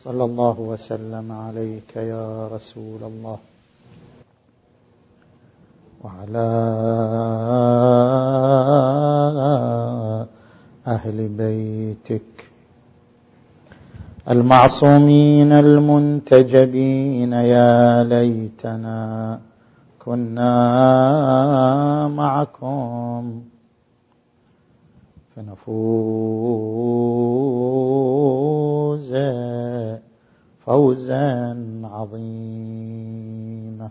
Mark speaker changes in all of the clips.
Speaker 1: صلى الله وسلم عليك يا رسول الله وعلى أهل بيتك المعصومين المنتجبين. يا ليتنا كنا معكم فنفوز فوزا عظيما.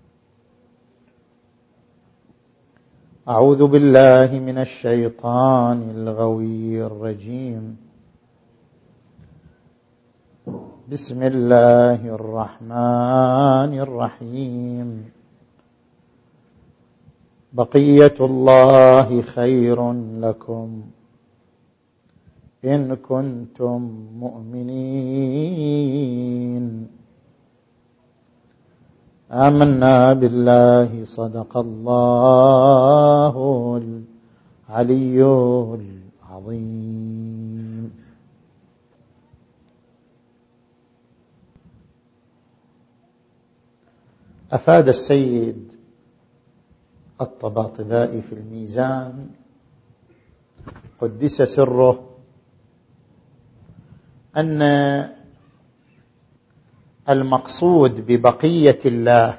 Speaker 1: أعوذ بالله من الشيطان الغوي الرجيم. بسم الله الرحمن الرحيم. بقية الله خير لكم إن كنتم مؤمنين. آمنا بالله صدق الله العلي العظيم. أفاد السيد الطباطبائي في الميزان قدس سره أن المقصود ببقية الله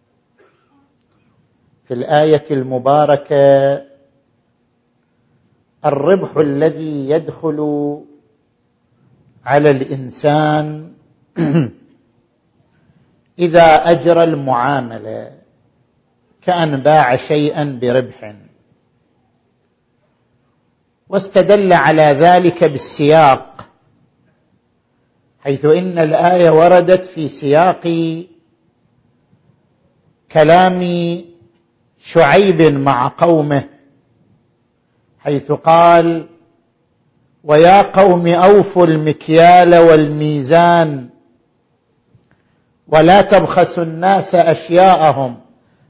Speaker 1: في الآية المباركة الربح الذي يدخل على الإنسان إذا أجرى المعاملة كأن باع شيئا بربح، واستدل على ذلك بالسياق، حيث إن الآية وردت في سياق كلام شعيب مع قومه، حيث قال: ويا قوم أوفوا المكيال والميزان ولا تبخسوا الناس أشياءهم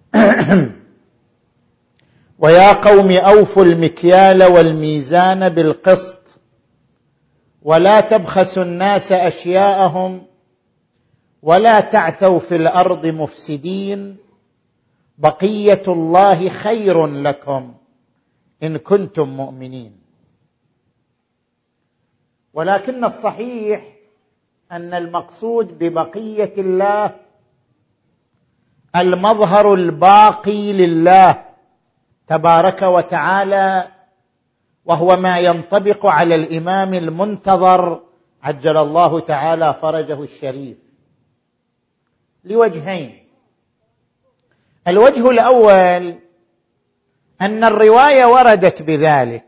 Speaker 1: ويا قوم أوفوا المكيال والميزان بالقسط ولا تبخسوا الناس أشياءهم ولا تعثوا في الأرض مفسدين. بقية الله خير لكم إن كنتم مؤمنين. ولكن الصحيح أن المقصود ببقية الله المظهر الباقي لله تبارك وتعالى، وهو ما ينطبق على الإمام المنتظر عجل الله تعالى فرجه الشريف لوجهين. الوجه الأول أن الرواية وردت بذلك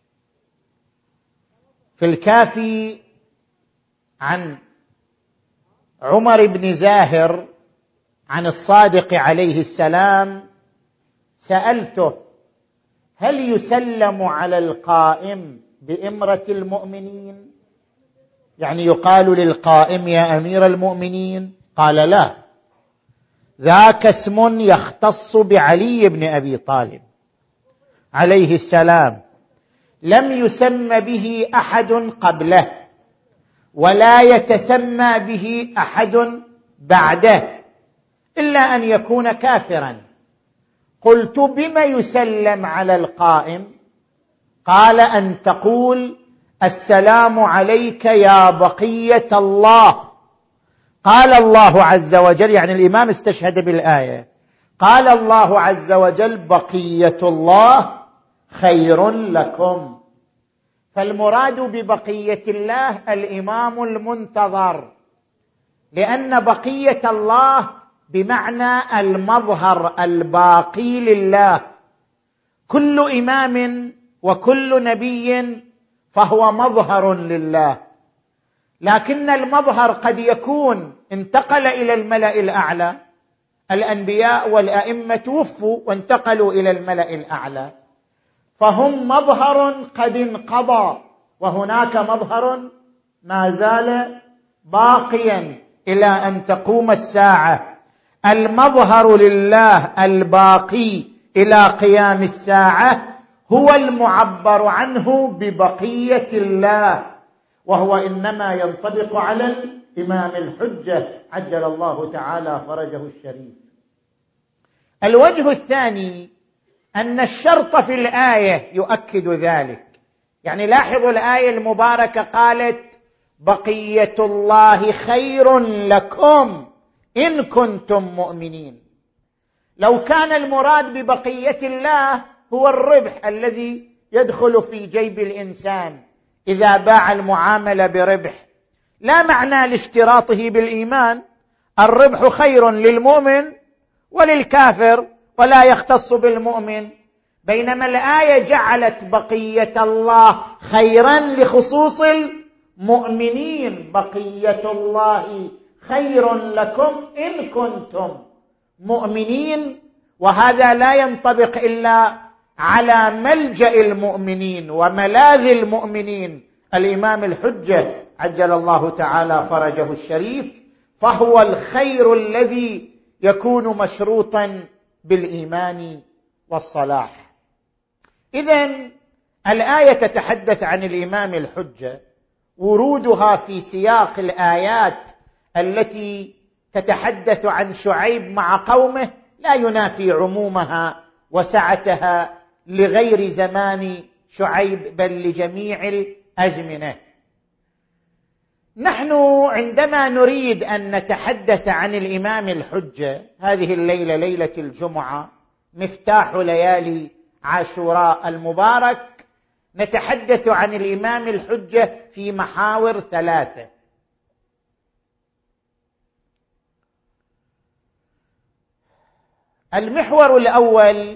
Speaker 1: في الكافي عن عمر بن زاهر عن الصادق عليه السلام: سألته هل يسلم على القائم بإمرة المؤمنين؟ يعني يقال للقائم يا أمير المؤمنين؟ قال: لا، ذاك اسم يختص بعلي بن أبي طالب عليه السلام، لم يسمى به أحد قبله ولا يتسمى به أحد بعده إلا أن يكون كافرا. قلت: بما يسلم على القائم؟ قال: أن تقول: السلام عليك يا بقية الله. قال الله عز وجل، يعني الإمام استشهد بالآية، قال الله عز وجل: بقية الله خير لكم. فالمراد ببقية الله الإمام المنتظر، لأن بقية الله بمعنى المظهر الباقي لله. كل إمام وكل نبي فهو مظهر لله، لكن المظهر قد يكون انتقل إلى الملأ الأعلى. الأنبياء والأئمة توفوا وانتقلوا إلى الملأ الأعلى، فهم مظهر قد انقضى، وهناك مظهر ما زال باقيا إلى أن تقوم الساعة. المظهر لله الباقي إلى قيام الساعة هو المعبر عنه ببقية الله، وهو إنما ينطبق على
Speaker 2: الإمام الحجة عجل الله تعالى فرجه الشريف. الوجه الثاني أن الشرط في الآية يؤكد ذلك. يعني لاحظوا الآية المباركة قالت بقية الله خير لكم إن كنتم مؤمنين. لو كان المراد ببقية الله هو الربح الذي يدخل في جيب الإنسان إذا باع المعاملة بربح، لا معنى لاشتراطه بالإيمان. الربح خير للمؤمن وللكافر ولا يختص بالمؤمن، بينما الآية جعلت بقية الله خيرا لخصوص المؤمنين. بقية الله خير لكم إن كنتم مؤمنين، وهذا لا ينطبق إلا على ملجأ المؤمنين وملاذ المؤمنين الإمام الحجة عجل الله تعالى فرجه الشريف، فهو الخير الذي يكون مشروطا بالإيمان والصلاح. إذن الآية تتحدث عن الإمام الحجة، ورودها في سياق الآيات التي تتحدث عن شعيب مع قومه لا ينافي عمومها وسعتها لغير زمان شعيب بل لجميع الأزمنة. نحن عندما نريد أن نتحدث عن الإمام الحجة، هذه الليلة ليلة الجمعة مفتاح ليالي عاشوراء المبارك، نتحدث عن الإمام الحجة في محاور ثلاثة. المحور الأول: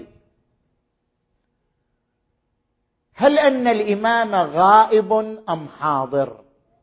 Speaker 2: هل أن الإمام غائب أم حاضر؟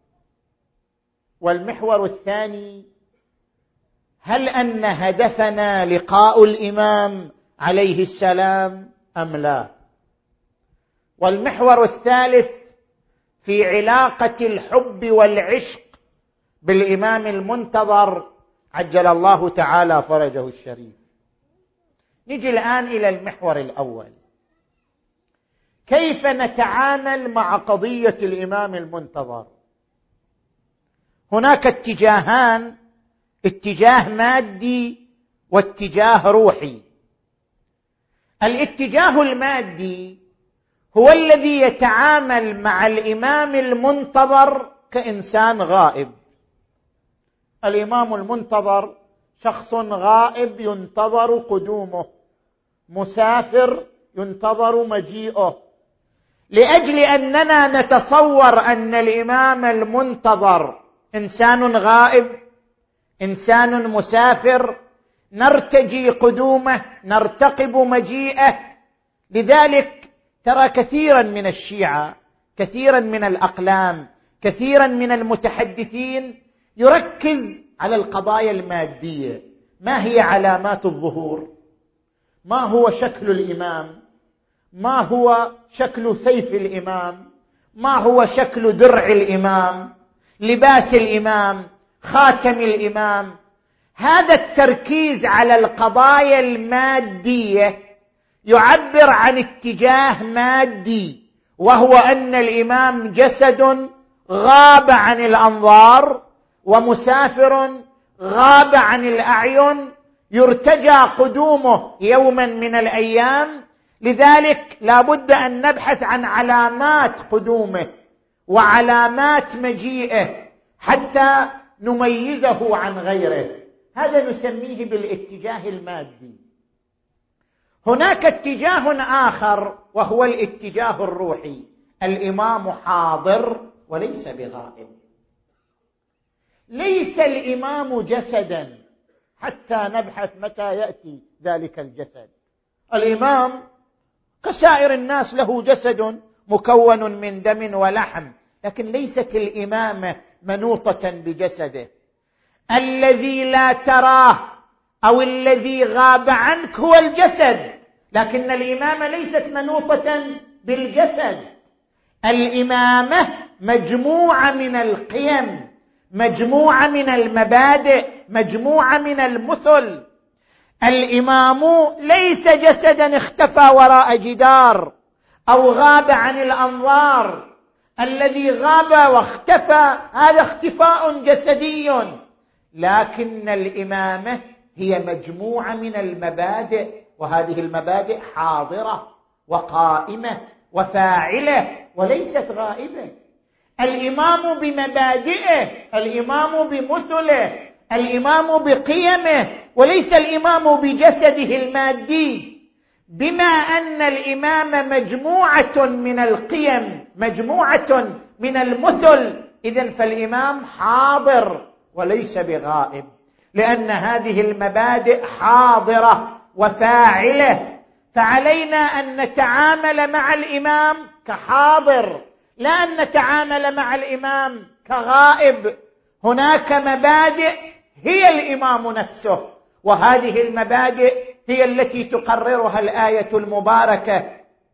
Speaker 2: والمحور الثاني: هل أن هدفنا لقاء الإمام عليه السلام أم لا؟ والمحور الثالث في علاقة الحب والعشق بالإمام المنتظر عجل الله تعالى فرجه الشريف. نجي الآن إلى المحور الأول: كيف نتعامل مع قضية الإمام المنتظر؟ هناك اتجاهان: اتجاه مادي واتجاه روحي. الاتجاه المادي هو الذي يتعامل مع الإمام المنتظر كإنسان غائب. الإمام المنتظر شخص غائب ينتظر قدومه، مسافر ينتظر مجيئه. لأجل أننا نتصور أن الإمام المنتظر إنسان غائب، إنسان مسافر، نرتجي قدومه، نرتقب مجيئه. لذلك ترى كثيرا من الشيعة، كثيرا من الأقلام، كثيرا من المتحدثين يركز على القضايا المادية. ما هي علامات الظهور؟ ما هو شكل الإمام؟ ما هو شكل سيف الإمام؟ ما هو شكل درع الإمام؟ لباس الإمام؟ خاتم الإمام؟ هذا التركيز على القضايا المادية يعبر عن اتجاه مادي، وهو أن الإمام جسد غاب عن الأنظار ومسافر غاب عن الأعين، يرتجى قدومه يوما من الأيام. لذلك لا بد أن نبحث عن علامات قدومه وعلامات مجيئه حتى نميزه عن غيره. هذا نسميه بالاتجاه المادي. هناك اتجاه آخر وهو الاتجاه الروحي: الإمام حاضر وليس بغائب. ليس الإمام جسدا حتى نبحث متى يأتي ذلك الجسد. الإمام كسائر الناس له جسد مكون من دم ولحم، لكن ليست الإمامة منوطة بجسده. الذي لا تراه أو الذي غاب عنك هو الجسد، لكن الإمامة ليست منوطة بالجسد. الإمامة مجموعة من القيم، مجموعة من المبادئ، مجموعة من المثل. الإمام ليس جسدا اختفى وراء جدار أو غاب عن الأنظار. الذي غاب واختفى هذا اختفاء جسدي، لكن الإمامة هي مجموعة من المبادئ، وهذه المبادئ حاضرة وقائمة وفاعلة وليست غائبة. الإمام بمبادئه، الإمام بمثله، الإمام بقيمه، وليس الإمام بجسده المادي. بما أن الإمام مجموعة من القيم، مجموعة من المثل، إذن فالإمام حاضر وليس بغائب، لأن هذه المبادئ حاضرة وفاعلة، فعلينا أن نتعامل مع الإمام كحاضر، لا أن نتعامل مع الإمام كغائب. هناك مبادئ هي الإمام نفسه، وهذه المبادئ هي التي تقررها الآية المباركة: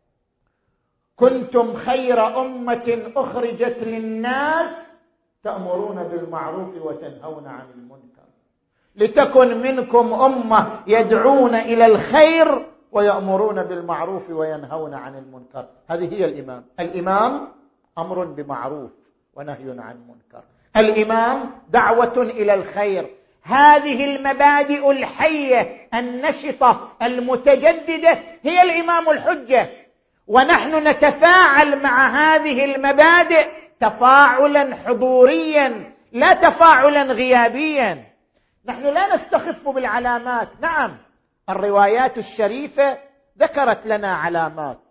Speaker 2: كنتم خير أمة أخرجت للناس تأمرون بالمعروف وتنهون عن المنكر لتكن منكم أمة يدعون إلى الخير ويأمرون بالمعروف وينهون عن المنكر. هذه هي الإمام. الإمام أمر بمعروف ونهي عن منكر، الإمام دعوة إلى الخير. هذه المبادئ الحية النشطة المتجددة هي الإمام الحجة، ونحن نتفاعل مع هذه المبادئ تفاعلا حضوريا لا تفاعلا غيابيا. نحن لا نستخف بالعلامات. نعم، الروايات الشريفة ذكرت لنا علامات.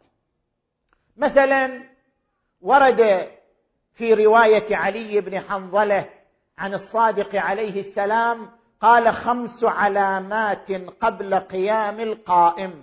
Speaker 2: مثلا ورد في رواية علي بن حنظلة عن الصادق عليه السلام قال: 5 علامات قبل قيام القائم: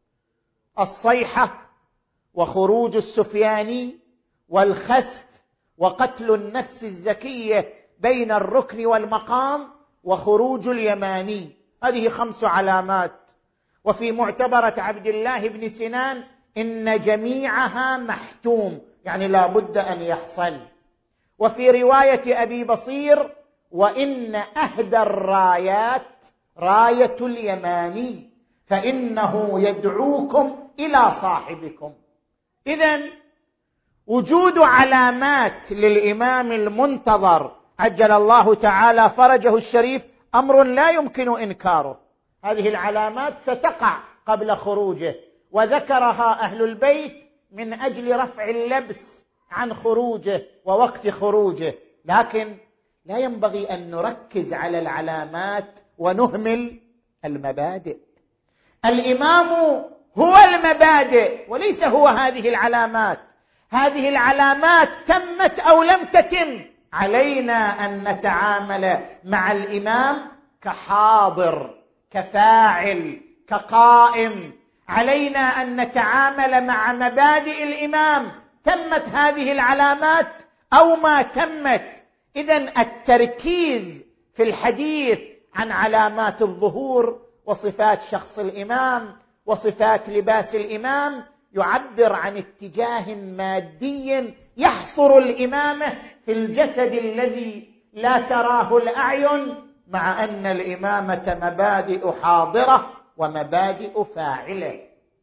Speaker 2: الصيحة، وخروج السفياني، والخسف، وقتل النفس الزكية بين الركن والمقام، وخروج اليماني. هذه 5 علامات. وفي معتبرة عبد الله بن سنان: إن جميعها محتوم، يعني لا بد أن يحصل. وفي رواية أبي بصير: وإن أهدى الرايات راية اليماني فإنه يدعوكم إلى صاحبكم. إذن وجود علامات للإمام المنتظر عجل الله تعالى فرجه الشريف أمر لا يمكن إنكاره. هذه العلامات ستقع قبل خروجه، وذكرها أهل البيت من أجل رفع اللبس عن خروجه ووقت خروجه، لكن لا ينبغي أن نركز على العلامات ونهمل المبادئ. الإمام هو المبادئ وليس هو هذه العلامات. هذه العلامات تمت أو لم تتم، علينا أن نتعامل مع الإمام كحاضر، كفاعل، كقائم. علينا أن نتعامل مع مبادئ الإمام، تمت هذه العلامات أو ما تمت. إذن التركيز في الحديث عن علامات الظهور وصفات شخص الإمام وصفات لباس الإمام يعبر عن اتجاه مادي يحصر الإمامة في الجسد الذي لا تراه الأعين، مع أن الإمامة مبادئ حاضرة ومبادئ فاعلة.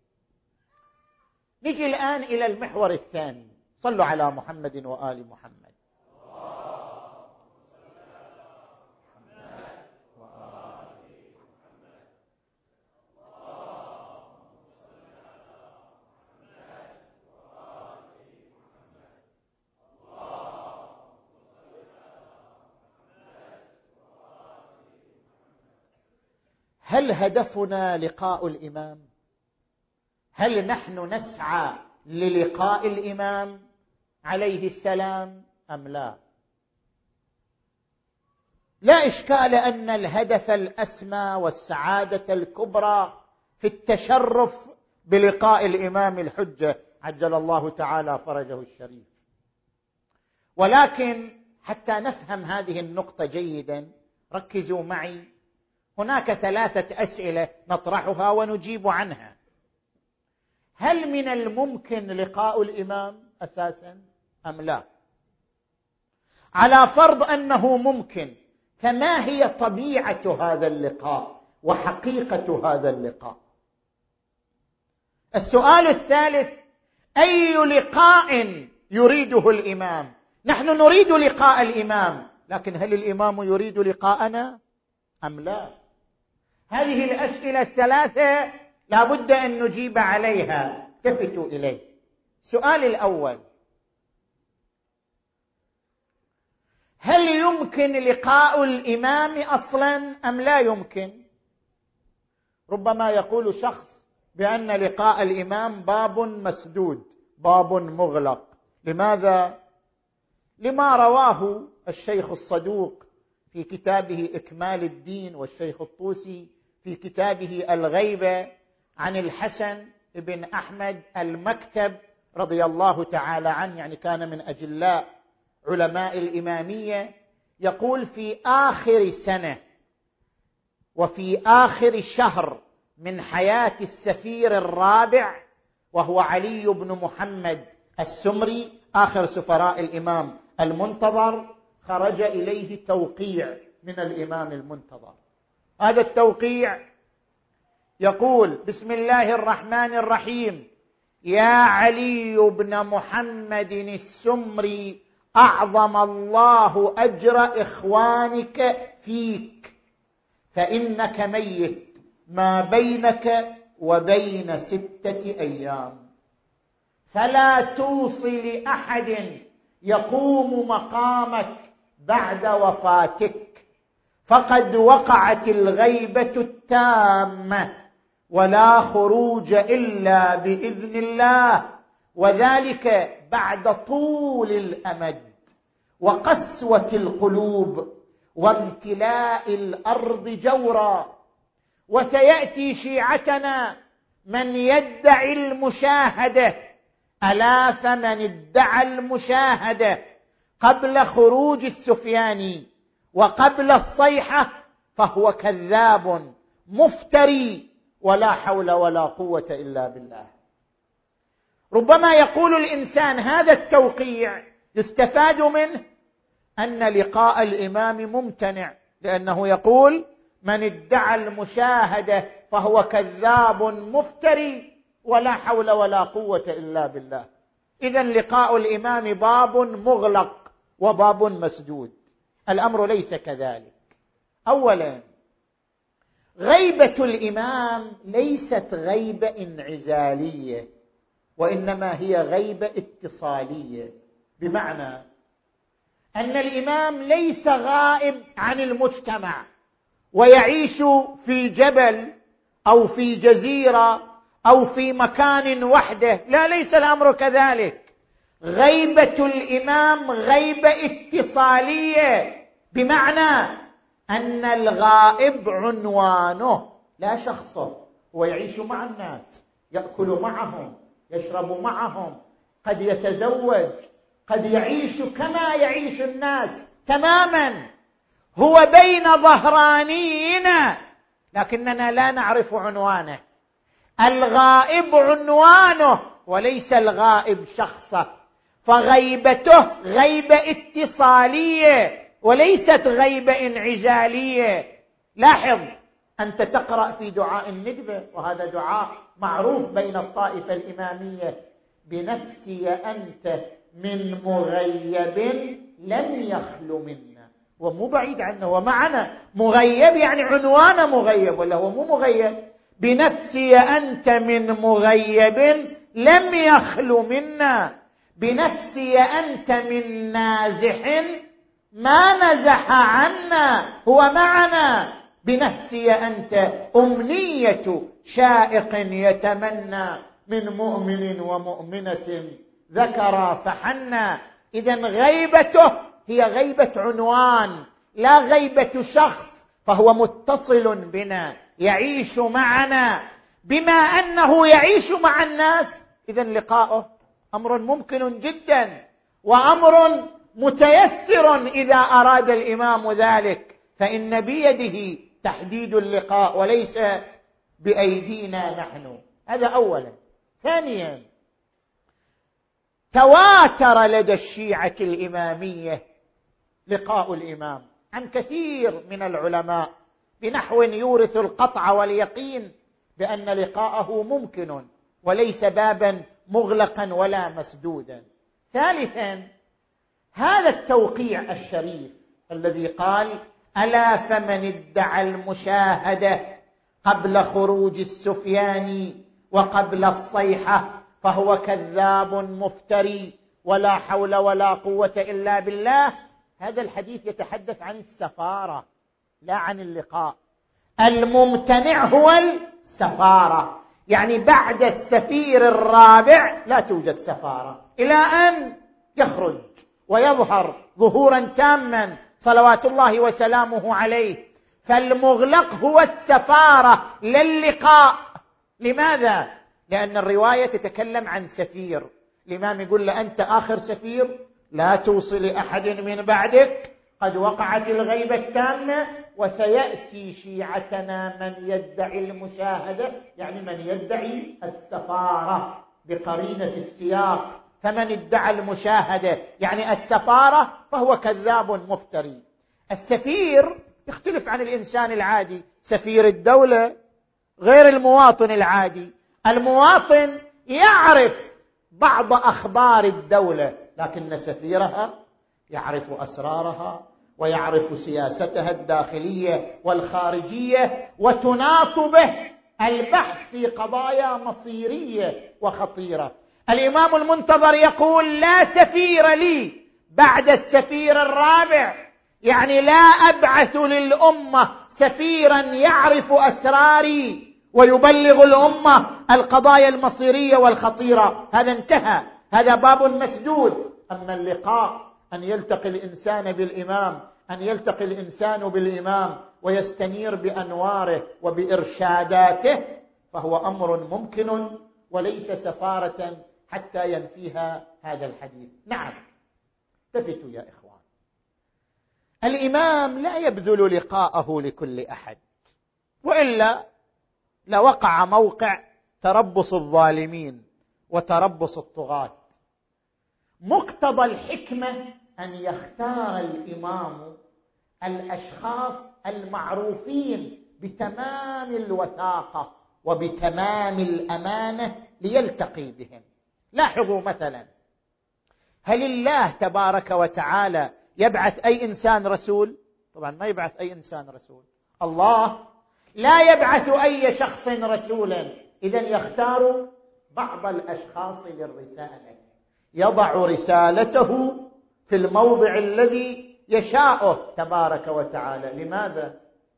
Speaker 2: نجي الآن إلى المحور الثاني. صلوا على محمد وآل محمد. هل هدفنا لقاء الإمام؟ هل نحن نسعى للقاء الإمام عليه السلام أم لا؟ لا إشكال أن الهدف الأسمى والسعادة الكبرى في التشرف بلقاء الإمام الحجة عجل الله تعالى فرجه الشريف. ولكن حتى نفهم هذه النقطة جيدا ركزوا معي. هناك 3 أسئلة نطرحها ونجيب عنها. هل من الممكن لقاء الإمام أساسا أم لا؟ على فرض أنه ممكن، فما هي طبيعة هذا اللقاء وحقيقة هذا اللقاء؟ السؤال الثالث: أي لقاء يريده الإمام. نحن نريد لقاء الإمام، لكن هل الإمام يريد لقاءنا أم لا؟ هذه الأسئلة الثلاثة لا بد أن نجيب عليها. التفتوا إليه. السؤال الأول: هل يمكن لقاء الإمام أصلا أم لا يمكن؟ ربما يقول شخص بأن لقاء الإمام باب مسدود، باب مغلق. لماذا؟ لما رواه الشيخ الصدوق في كتابه إكمال الدين، والشيخ الطوسي في كتابه الغيبة، عن الحسن بن أحمد المكتب رضي الله تعالى عنه، يعني كان من أجلاء علماء الإمامية، يقول: في آخر سنة وفي آخر شهر من حياة السفير الرابع، وهو علي بن محمد السمري آخر سفراء الإمام المنتظر، خرج إليه توقيع من الإمام المنتظر. هذا التوقيع يقول: بسم الله الرحمن الرحيم، يا علي بن محمد السمري، أعظم الله أجر إخوانك فيك، فإنك ميت ما بينك وبين 6 أيام، فلا توصي لأحد يقوم مقامك بعد وفاتك، فقد وقعت الغيبة التامة، ولا خروج إلا بإذن الله، وذلك بعد طول الأمد وقسوة القلوب وامتلاء الأرض جورا. وسيأتي شيعتنا من يدعي المشاهدة، ألا فمن ادعى المشاهدة قبل خروج السفياني وقبل الصيحة فهو كذاب مفتري، ولا حول ولا قوة إلا بالله. ربما يقول الإنسان: هذا التوقيع يستفاد منه أن لقاء الإمام ممتنع، لأنه يقول: من ادعى المشاهدة فهو كذاب مفتري، ولا حول ولا قوة إلا بالله. إذن لقاء الإمام باب مغلق وباب مسدود. الأمر ليس كذلك. أولا، غيبة الإمام ليست غيبة انعزالية، وإنما هي غيبة اتصالية، بمعنى أن الإمام ليس غائب عن المجتمع ويعيش في جبل أو في جزيرة أو في مكان وحده، لا، ليس الأمر كذلك. غيبة الإمام غيبة اتصالية، بمعنى أن الغائب عنوانه لا شخصه، هو يعيش مع الناس، يأكل معهم، يشرب معهم، قد يتزوج، قد يعيش كما يعيش الناس تماما، هو بين ظهرانينا، لكننا لا نعرف عنوانه. الغائب عنوانه وليس الغائب شخصه، فغيبته غيبة اتصالية وليست غيبة انعزالية. لاحظ، أنت تقرأ في دعاء الندبة، وهذا دعاء معروف بين الطائفة الإمامية: بنفسي أنت من مغيب لم يخل منا. ومو بعيد عنه، ومعنا مغيب يعني عنوان مغيب، ولا هو مو مغيب. بنفسي أنت من مغيب لم يخل منا، بنفسي أنت من نازح ما نزح عنا، هو معنا. بنفسي أنت أمنية شائق يتمنى، من مؤمن ومؤمنة ذكر فحنا. إذن غيبته هي غيبة عنوان، لا غيبة شخص، فهو متصل بنا، يعيش معنا. بما أنه يعيش مع الناس، إذن لقاؤه أمر ممكن جدا، وأمر متيسر إذا أراد الإمام ذلك، فإن بيده تحديد اللقاء وليس بأيدينا نحن. هذا أولا. ثانيا، تواتر لدى الشيعة الإمامية لقاء الإمام عن كثير من العلماء بنحو يورث القطع واليقين بأن لقاءه ممكن وليس بابا مغلقا ولا مسدودا. ثالثا، هذا التوقيع الشريف الذي قال: ألا فمن ادعى المشاهدة قبل خروج السفيان وقبل الصيحة فهو كذاب مفتري ولا حول ولا قوة إلا بالله. هذا الحديث يتحدث عن السفارة لا عن اللقاء. الممتنع هو السفارة، يعني بعد السفير الرابع لا توجد سفارة إلى أن يخرج ويظهر ظهورا تاما صلوات الله وسلامه عليه. فالمغلق هو السفارة لا اللقاء. لماذا؟ لأن الرواية تتكلم عن سفير. الإمام يقول له: أنت آخر سفير، لا توصل أحد من بعدك، قد وقعت الغيبة التامة، وسيأتي شيعتنا من يدعي المشاهدة، يعني من يدعي السفارة بقرينة السياق. فمن ادعى المشاهدة يعني السفارة فهو كذاب مفتري. السفير يختلف عن الإنسان العادي. سفير الدولة غير المواطن العادي. المواطن يعرف بعض أخبار الدولة، لكن سفيرها يعرف أسرارها ويعرف سياستها الداخلية والخارجية، وتناط به البحث في قضايا مصيرية وخطيرة. الإمام المنتظر يقول: لا سفير لي بعد السفير الرابع، يعني لا أبعث للأمة سفيرا يعرف أسراري ويبلغ الأمة القضايا المصيرية والخطيرة. هذا انتهى، هذا باب مسدود. أما اللقاء، أن يلتقي الإنسان بالإمام، أن يلتقي الإنسان بالإمام ويستنير بأنواره وبإرشاداته، فهو أمر ممكن وليس سفارة حتى ينفيها هذا الحديث. نعم، التفتوا يا إخوان، الإمام لا يبذل لقاءه لكل أحد، وإلا لوقع موقع تربص الظالمين وتربص الطغاة. مقتضى الحكمة أن يختار الإمام الأشخاص المعروفين بتمام الوثاقة وبتمام الأمانة ليلتقي بهم. لاحظوا مثلا، هل الله تبارك وتعالى يبعث أي إنسان رسول؟ طبعا ما يبعث أي إنسان رسول. الله لا يبعث أي شخص رسولا، إذن يختار بعض الأشخاص للرسالة، يضع رسالته في الموضع الذي يشاءه تبارك وتعالى. لماذا؟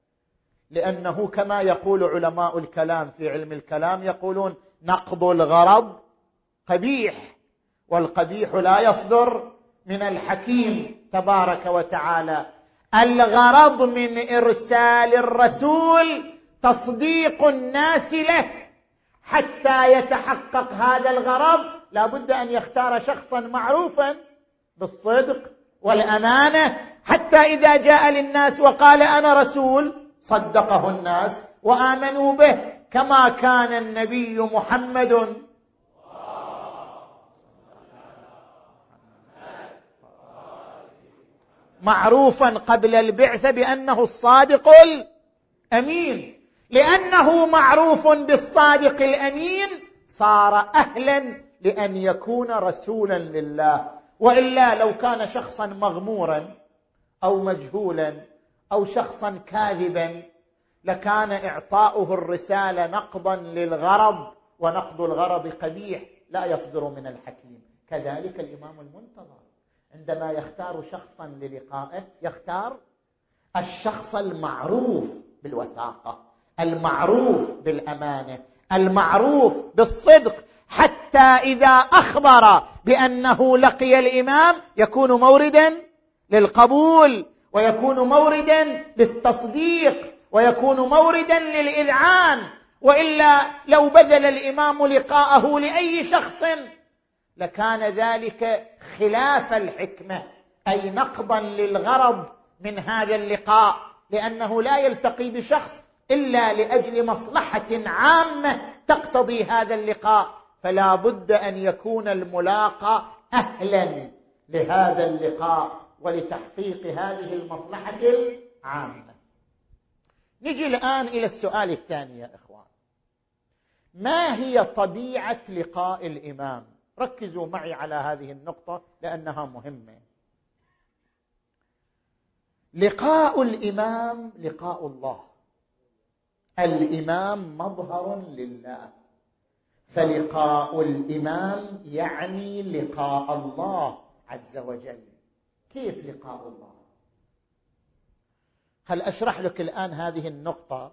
Speaker 2: لأنه كما يقول علماء الكلام في علم الكلام، يقولون: نقض الغرض قبيح، والقبيح لا يصدر من الحكيم تبارك وتعالى. الغرض من إرسال الرسول تصديق الناس له. حتى يتحقق هذا الغرض لا بد أن يختار شخصا معروفا بالصدق والأمانة، حتى إذا جاء للناس وقال: أنا رسول، صدقه الناس وآمنوا به، كما كان النبي محمد معروفا قبل البعثة بأنه الصادق الأمين. لأنه معروف بالصادق الأمين صار أهلا لأن يكون رسولا لله. وإلا لو كان شخصا مغمورا أو مجهولا أو شخصا كاذبا لكان إعطاؤه الرسالة نقضا للغرض، ونقض الغرض قبيح لا يصدر من الحكيم. كذلك الإمام المنتظر عندما يختار شخصا للقائه يختار الشخص المعروف بالوثاقة، المعروف بالأمانة، المعروف بالصدق، حتى إذا أخبر بأنه لقي الإمام يكون موردا للقبول، ويكون موردا للتصديق، ويكون موردا للإذعان. وإلا لو بذل الإمام لقاءه لأي شخص لكان ذلك خلاف الحكمة، أي نقضا للغرض من هذا اللقاء، لأنه لا يلتقي بشخص إلا لأجل مصلحة عامة تقتضي هذا اللقاء، فلا بد أن يكون الملاقى أهلا لهذا اللقاء ولتحقيق هذه المصلحة العامة. نجي الآن إلى السؤال الثاني يا إخوان: ما هي طبيعة لقاء الإمام؟ ركزوا معي على هذه النقطة لأنها مهمة. لقاء الإمام لقاء الله. الإمام مظهر لله، فلقاء الإمام يعني لقاء الله عز وجل. كيف لقاء الله؟ هل أشرح لك الآن هذه النقطة.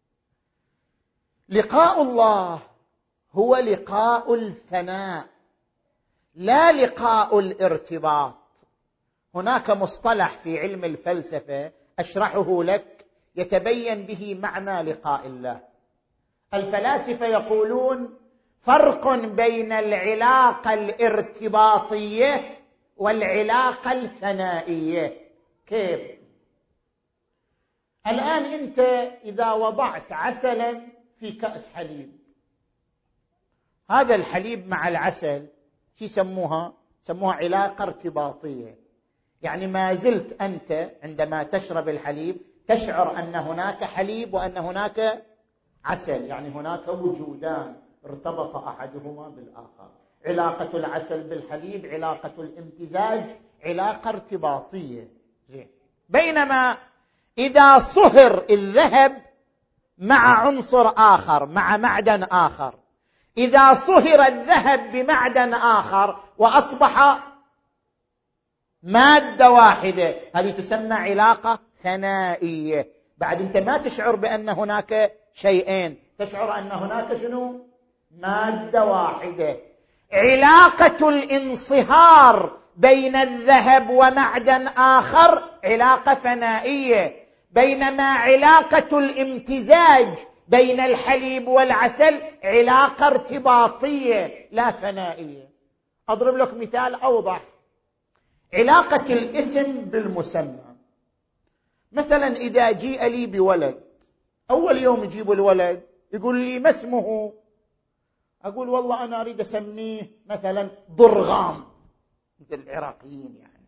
Speaker 2: لقاء الله هو لقاء الفناء، لا لقاء الارتباط. هناك مصطلح في علم الفلسفة أشرحه لك يتبين به معنى لقاء الله. الفلاسفة يقولون فرق بين العلاقة الارتباطية والعلاقة الفنائية. كيف؟ الآن أنت إذا وضعت عسلا في كأس حليب، هذا الحليب مع العسل شو يسموها؟ يسموها علاقة ارتباطية. يعني ما زلت أنت عندما تشرب الحليب تشعر أن هناك حليب وأن هناك عسل، يعني هناك وجودان ارتبط أحدهما بالآخر. علاقة العسل بالحليب علاقة الامتزاج، علاقة ارتباطية. بينما إذا صهر الذهب مع عنصر آخر، مع معدن آخر، إذا صهر الذهب بمعدن آخر وأصبح مادة واحدة، هذه تسمى علاقة ثنائية. بعد أنت ما تشعر بأن هناك شيئين، تشعر أن هناك شنو؟ مادة واحدة. علاقة الانصهار بين الذهب ومعدن آخر علاقة ثنائية، بينما علاقة الامتزاج بين الحليب والعسل علاقة ارتباطية لا ثنائية. أضرب لك مثال أوضح. علاقة الاسم بالمسمى. مثلا إذا جيء لي بولد، أول يوم يجيب الولد يقول لي ما اسمه؟ أقول والله أنا أريد أسميه مثلا ضرغام، مثل العراقيين يعني.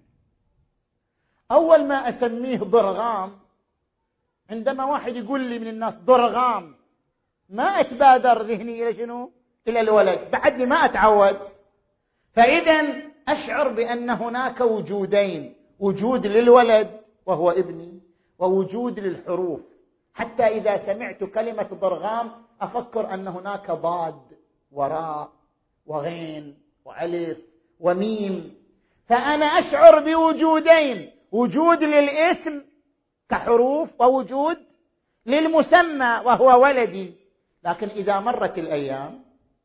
Speaker 2: أول ما أسميه ضرغام، عندما واحد يقول لي من الناس ضرغام ما أتبادر ذهني إلى شنو؟ إلى الولد، بعدني ما أتعود. فإذا أشعر بأن هناك وجودين، وجود للولد وهو ابني، ووجود للحروف. حتى إذا سمعت كلمة ضرغام أفكر أن هناك ضاد وراء وغين وألف وميم. فأنا أشعر بوجودين، وجود للاسم كحروف ووجود للمسمى وهو ولدي. لكن إذا مرت الأيام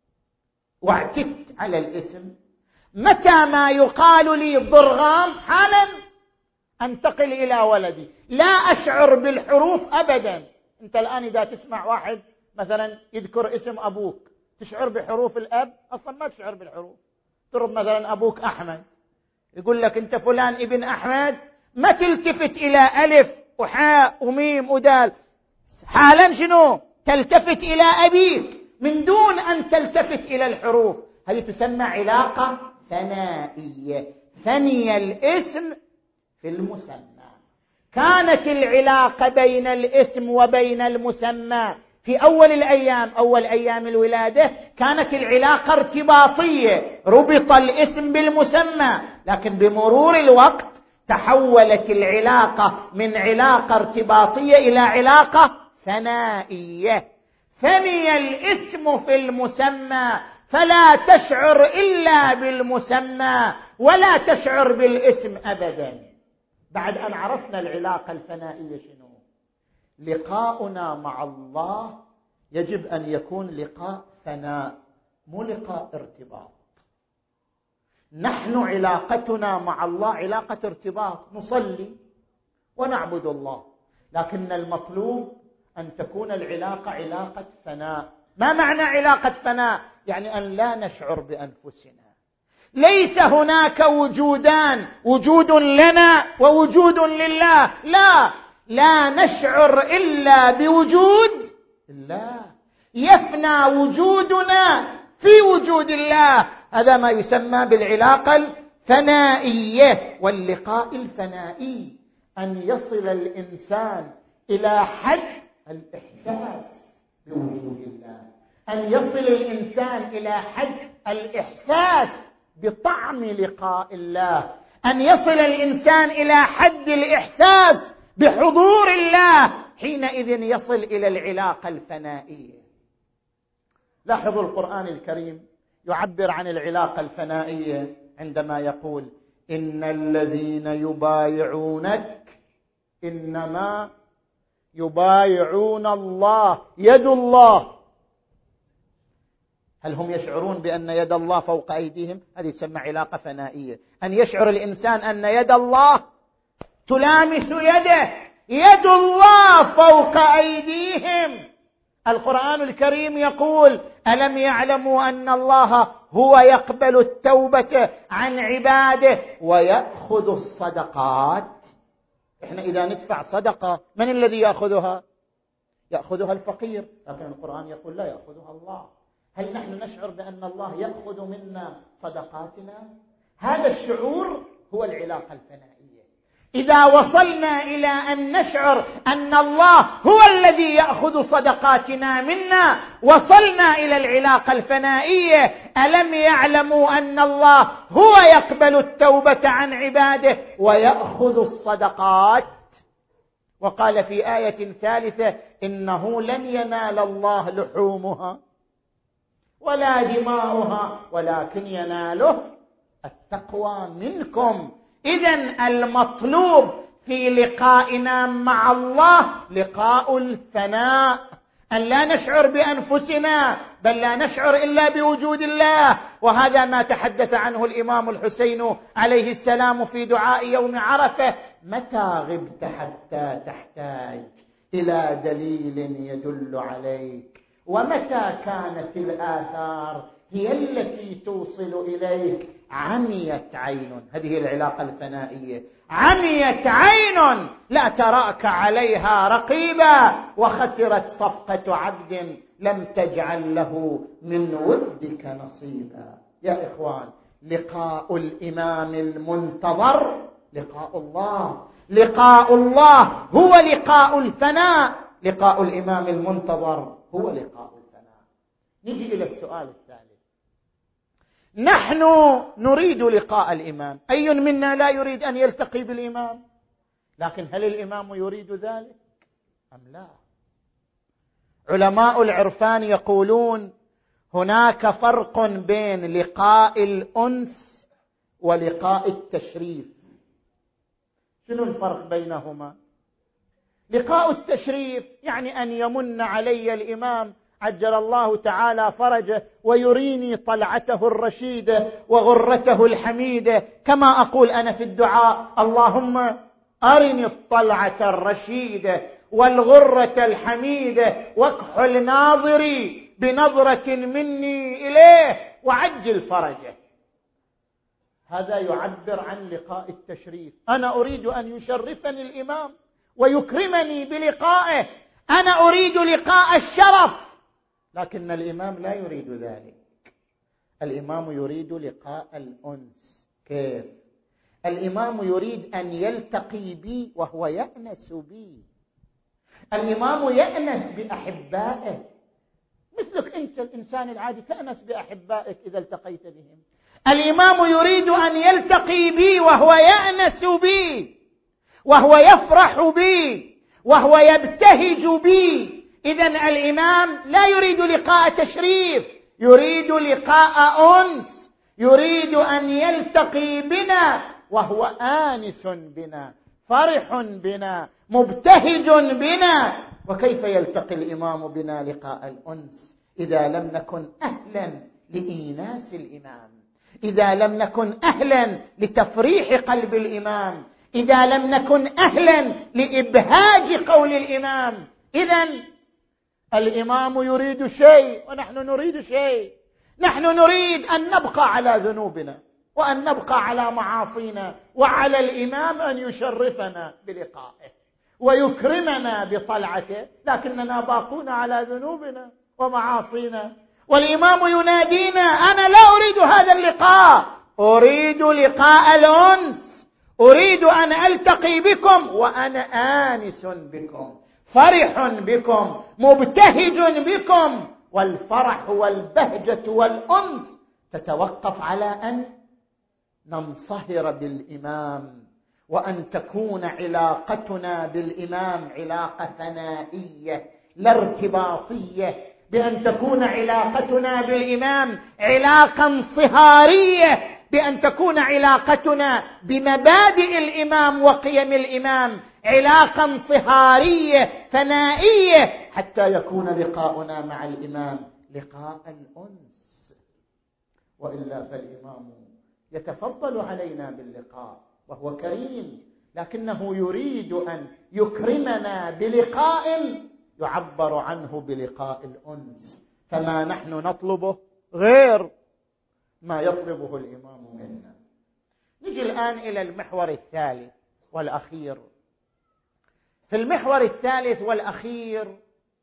Speaker 2: واعتدت على الاسم، متى ما يقال لي ضرغام حالا أنتقل إلى ولدي، لا أشعر بالحروف أبدا. أنت الآن إذا تسمع واحد مثلا يذكر اسم أبوك تشعر بحروف الأب؟ أصلا ما تشعر بالحروف. ترب مثلا أبوك أحمد، يقول لك أنت فلان ابن أحمد، ما تلتفت إلى ألف وحاء وميم ودال، حالا شنو؟ تلتفت إلى أبيك من دون أن تلتفت إلى الحروف. هذه تسمى علاقة ثنائية، ثني الاسم في المسمى. كانت العلاقة بين الاسم وبين المسمى في أول الأيام، أول أيام الولادة، كانت العلاقة ارتباطية، ربط الاسم بالمسمى. لكن بمرور الوقت تحولت العلاقة من علاقة ارتباطية إلى علاقة ثنائية. ثني الاسم في المسمى، فلا تشعر إلا بالمسمى ولا تشعر بالاسم أبدا. بعد أن عرفنا العلاقة الثنائية شنو؟ لقاؤنا مع الله يجب أن يكون لقاء ثناء، مو لقاء ارتباط. نحن علاقتنا مع الله علاقة ارتباط، نصلي ونعبد الله، لكن المطلوب أن تكون العلاقة علاقة ثناء. ما معنى علاقة ثناء؟ يعني أن لا نشعر بأنفسنا، ليس هناك وجودان، وجود لنا ووجود لله، لا نشعر إلا بوجود الله، يفنى وجودنا في وجود الله. هذا ما يسمى بالعلاقة الثنائية. واللقاء الثنائي أن يصل الإنسان إلى حد الإحساس بوجود الله، أن يصل الإنسان إلى حد الإحساس بطعم لقاء الله، أن يصل الإنسان إلى حد الإحساس بحضور الله، حينئذ يصل إلى العلاقة الفنائية. لاحظوا القرآن الكريم يعبر عن العلاقة الفنائية عندما يقول: إن الذين يبايعونك إنما يبايعون الله يد الله. هل هم يشعرون بأن يد الله فوق أيديهم؟ هذه تسمى علاقة فنائية، أن يشعر الإنسان أن يد الله تلامس يده، يد الله فوق أيديهم. القرآن الكريم يقول: ألم يعلموا أن الله هو يقبل التوبة عن عباده ويأخذ الصدقات. إحنا إذا ندفع صدقة من الذي يأخذها؟ يأخذها الفقير، لكن القرآن يقول لا، يأخذها الله. هل نحن نشعر بأن الله يأخذ منا صدقاتنا؟ هذا الشعور هو العلاقة الفنائية. إذا وصلنا إلى أن نشعر أن الله هو الذي يأخذ صدقاتنا منا، وصلنا إلى العلاقة الفنائية. ألم يعلموا أن الله هو يقبل التوبة عن عباده ويأخذ الصدقات؟ وقال في آية ثالثة: إنه لن ينال الله لحومها ولا دماؤها ولكن يناله التقوى منكم. إذن المطلوب في لقائنا مع الله لقاء الفناء، أن لا نشعر بأنفسنا، بل لا نشعر إلا بوجود الله. وهذا ما تحدث عنه الإمام الحسين عليه السلام في دعاء يوم عرفة: متى غبت حتى تحتاج إلى دليل يدل عليك، ومتى كانت الآثار هي التي توصل إليك. عميت عين، هذه العلاقة الفنائية، عميت عين لا تراك عليها رقيبا، وخسرت صفقة عبد لم تجعل له من ودك نصيبا. يا إخوان، لقاء الإمام المنتظر لقاء الله، لقاء الله هو لقاء الفناء، لقاء الإمام المنتظر هو لقاء الفناء. نجي إلى السؤال الثالث: نحن نريد لقاء الإمام، أي منا لا يريد أن يلتقي بالإمام؟ لكن هل الإمام يريد ذلك أم لا؟ علماء العرفان يقولون هناك فرق بين لقاء الأنس ولقاء التشريف. شنو الفرق بينهما؟ لقاء التشريف يعني أن يمن علي الإمام عجل الله تعالى فرجه ويريني طلعته الرشيدة وغرته الحميدة، كما أقول أنا في الدعاء: اللهم أرني الطلعة الرشيدة والغرة الحميدة واكحل ناظري بنظرة مني إليه وعجل فرجه. هذا يعبر عن لقاء التشريف. أنا أريد أن يشرفني الإمام ويكرمني بلقائه، أنا أريد لقاء الشرف، لكن الإمام لا يريد ذلك. الإمام يريد لقاء الأنس. كيف؟ الإمام يريد أن يلتقي بي وهو يأنس بي. الإمام يأنس بأحبائه، مثلك أنت الإنسان العادي تأنس بأحبائك إذا التقيت بهم. الإمام يريد أن يلتقي بي وهو يأنس بي، وهو يفرح بي، وهو يبتهج بي. إذن الإمام لا يريد لقاء تشريف، يريد لقاء أنس، يريد أن يلتقي بنا وهو آنس بنا، فرح بنا، مبتهج بنا. وكيف يلتقي الإمام بنا لقاء الأنس إذا لم نكن أهلا لإيناس الإمام، إذا لم نكن أهلا لتفريح قلب الإمام، إذا لم نكن أهلا لإبهاج قول الإمام؟ إذن الإمام يريد شيء ونحن نريد شيء. نحن نريد أن نبقى على ذنوبنا وأن نبقى على معاصينا، وعلى الإمام أن يشرفنا بلقائه ويكرمنا بطلعته، لكننا باقون على ذنوبنا ومعاصينا. والإمام ينادينا: أنا لا أريد هذا اللقاء، أريد لقاء الأنس، أريد أن ألتقي بكم وأنا آنس بكم، فرح بكم، مبتهج بكم. والفرح والبهجة والأنس تتوقف على أن ننصهر بالإمام، وأن تكون علاقتنا بالإمام علاقة ثنائية لا ارتباطية، بأن تكون علاقتنا بالإمام علاقة انصهارية، بأن تكون علاقتنا بمبادئ الإمام وقيم الإمام علاقة انصهارية ثنائية، حتى يكون لقاؤنا مع الإمام لقاء الأنس. وإلا فالإمام يتفضل علينا باللقاء وهو كريم، لكنه يريد أن يكرمنا بلقاء يعبر عنه بلقاء الأنس، فما نحن نطلبه غير ما يطلبه الإمام منا. نجي الآن إلى المحور الثالث والأخير. في المحور الثالث والأخير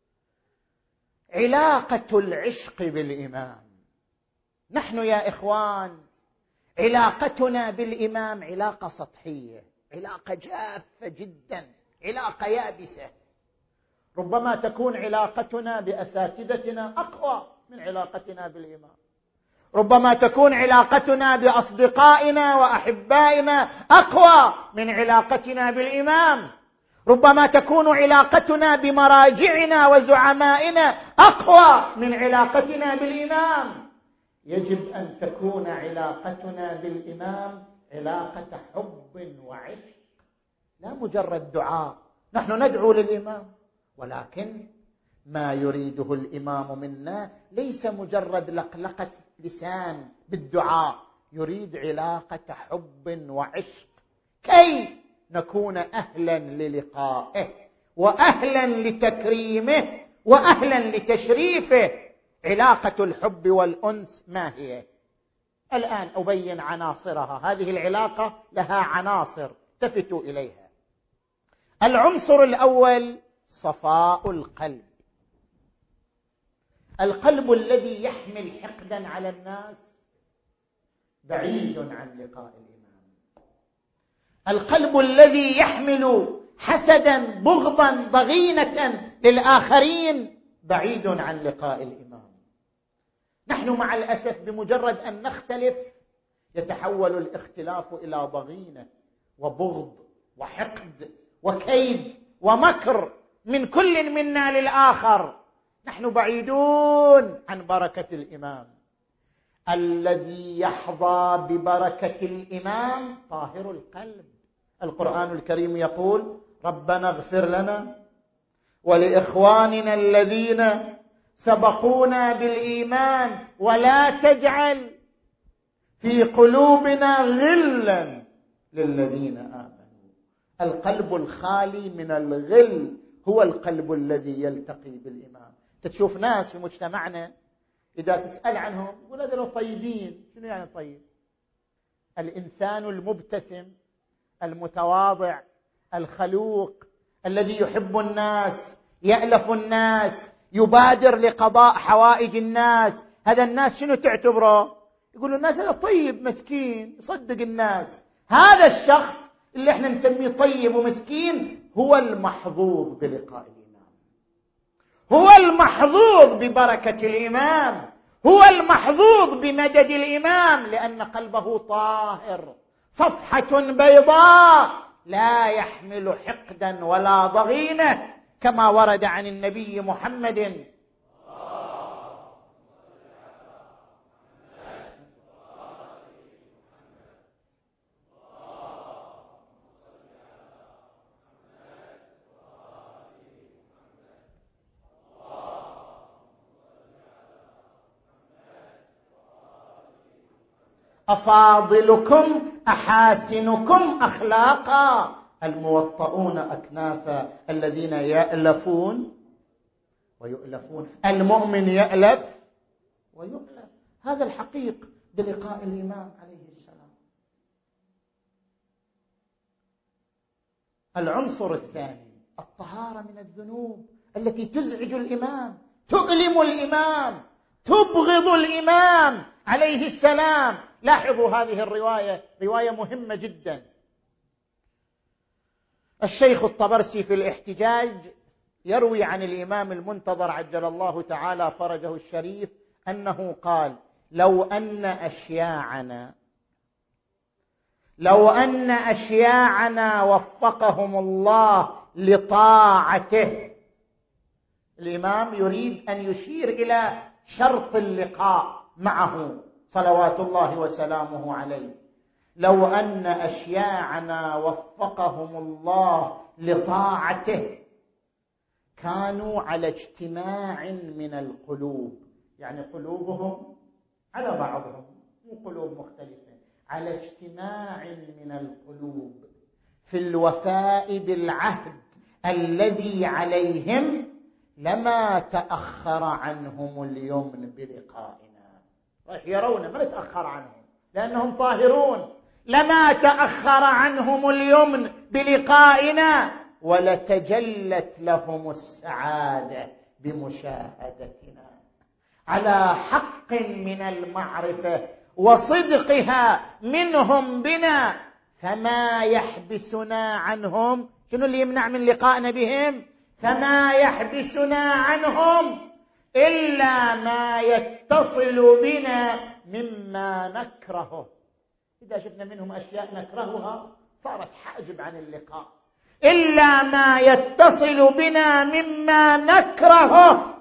Speaker 2: علاقة العشق بالإمام. نحن يا إخوان علاقتنا بالإمام علاقة سطحية، علاقة جافة جدا، علاقة يابسة. ربما تكون علاقتنا بأساتذتنا أقوى من علاقتنا بالإمام، ربما تكون علاقتنا بأصدقائنا وأحبائنا أقوى من علاقتنا بالإمام، ربما تكون علاقتنا بمراجعنا وزعمائنا أقوى من علاقتنا بالإمام. يجب أن تكون علاقتنا بالإمام علاقة حب وعشق، لا مجرد دعاء. نحن ندعو للإمام، ولكن ما يريده الإمام منا ليس مجرد لقلقة لسان بالدعاء، يريد علاقة حب وعشق كي نكون أهلا للقائه وأهلا لتكريمه وأهلا لتشريفه. علاقة الحب والأنس ما هي؟ الآن أبين عناصرها. هذه العلاقة لها عناصر التفتوا إليها. العنصر الأول صفاء القلب. القلب الذي يحمل حقدا على الناس بعيد عن لقاء الإمام. القلب الذي يحمل حسدا بغضا ضغينة للآخرين بعيد عن لقاء الإمام. نحن مع الأسف بمجرد أن نختلف يتحول الاختلاف إلى ضغينة وبغض وحقد وكيد ومكر من كل منا للآخر. نحن بعيدون عن بركة الإمام. الذي يحظى ببركة الإمام طاهر القلب. القرآن الكريم يقول: ربنا اغفر لنا ولإخواننا الذين سبقونا بالإيمان ولا تجعل في قلوبنا غلا للذين آمنوا. القلب الخالي من الغل هو القلب الذي يلتقي بالإمام. تشوف ناس في مجتمعنا إذا تسأل عنهم يقول هذول طيبين. شنو يعني طيب؟ الإنسان المبتسم المتواضع الخلوق الذي يحب الناس يألف الناس يبادر لقضاء حوائج الناس، هذا الناس شنو تعتبره؟ يقولوا الناس هذا طيب مسكين يصدق الناس. هذا الشخص اللي احنا نسميه طيب ومسكين هو المحظوظ بلقاء الإمام، هو المحظوظ ببركة الإمام، هو المحظوظ بمدد الإمام، لأن قلبه طاهر صفحة بيضاء لا يحمل حقدا ولا ضغينة، كما ورد عن النبي محمد أفاضلكم أحاسنكم أخلاقا الموطؤون أكنافا الذين يألفون ويؤلفون. المؤمن يألف ويؤلف. هذا الحقيق بلقاء الإمام عليه السلام. العنصر الثاني الطهارة من الذنوب التي تزعج الإمام، تؤلم الإمام، تبغض الإمام عليه السلام. لاحظوا هذه الرواية، رواية مهمة جدا. الشيخ الطبرسي في الاحتجاج يروي عن الإمام المنتظر عجل الله تعالى فرجه الشريف أنه قال: لو أن أشياعنا وفقهم الله لطاعته. الإمام يريد أن يشير إلى شرط اللقاء معه صلوات الله وسلامه عليه. لو أن أشياعنا وفقهم الله لطاعته كانوا على اجتماع من القلوب، يعني قلوبهم على بعضهم، مو قلوب مختلفة، على اجتماع من القلوب في الوفاء بالعهد الذي عليهم، لما تأخر عنهم اليمن بلقائنا. راح يرون ما نتأخر عنهم لأنهم طاهرون، لما تأخر عنهم اليمن بلقائنا ولتجلت لهم السعادة بمشاهدتنا على حق من المعرفة وصدقها منهم بنا، فما يحبسنا عنهم. شنو اللي يمنع من لقائنا بهم؟ فما يحبسنا عنهم إلا ما يتصل بنا مما نكرهه. إذا شفنا منهم أشياء نكرهها صارت حاجب عن اللقاء. إلا ما يتصل بنا مما نكرهه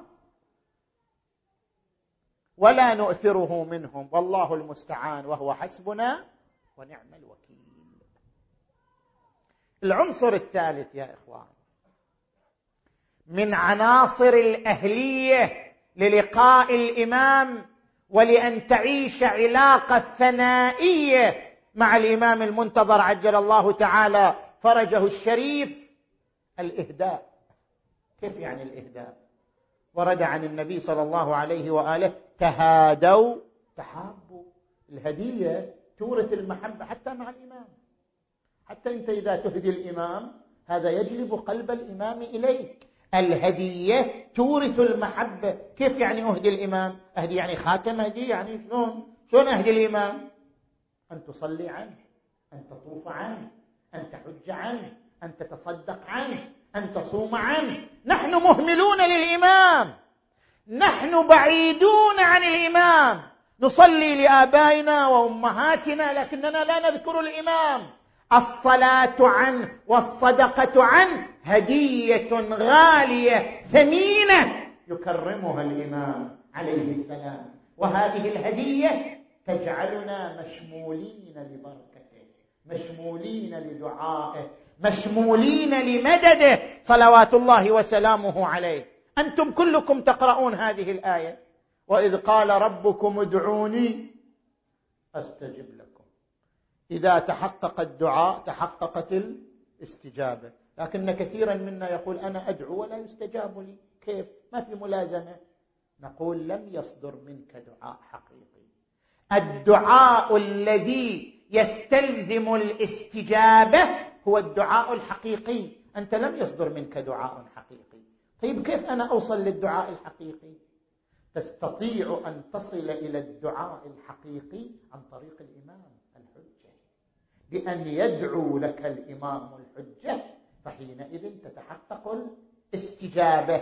Speaker 2: ولا نؤثره منهم، والله المستعان وهو حسبنا ونعم الوكيل. العنصر الثالث يا إخوان من عناصر الأهلية للقاء الإمام ولأن تعيش علاقة ثنائية مع الإمام المنتظر عجل الله تعالى فرجه الشريف، الإهداء. كيف يعني الإهداء؟ ورد عن النبي صلى الله عليه وآله: تهادوا تحابوا. الهدية تورث المحبة حتى مع الإمام. حتى أنت إذا تهدي الإمام هذا يجلب قلب الإمام إليك. الهدية تورث المحبة. كيف يعني أهدي الإمام؟ أهدي يعني خاتم، أهدي يعني شلون أهدي الإمام؟ أن تصلي عنه، أن تطوف عنه، أن تحج عنه، أن تتصدق عنه، أن تصوم عنه. نحن مهملون للإمام، نحن بعيدون عن الإمام، نصلي لآبائنا وأمهاتنا لكننا لا نذكر الإمام. الصلاة عنه والصدقة عنه هدية غالية ثمينة يكرمها الإمام عليه السلام، وهذه الهدية تجعلنا مشمولين لبركته، مشمولين لدعائه، مشمولين لمدده صلوات الله وسلامه عليه. أنتم كلكم تقرؤون هذه الآية: وإذ قال ربكم ادعوني أستجب لكم. إذا تحقق الدعاء تحققت الاستجابة. لكن كثيرا منا يقول أنا أدعو ولا يستجاب لي. كيف؟ ما في ملازمة. نقول لم يصدر منك دعاء حقيقي. الدعاء الذي يستلزم الاستجابة هو الدعاء الحقيقي. أنت لم يصدر منك دعاء حقيقي. طيب كيف أنا أوصل للدعاء الحقيقي؟ تستطيع أن تصل إلى الدعاء الحقيقي عن طريق الإمام الحجة، بأن يدعو لك الإمام الحجة، فحينئذ تتحقق الاستجابة.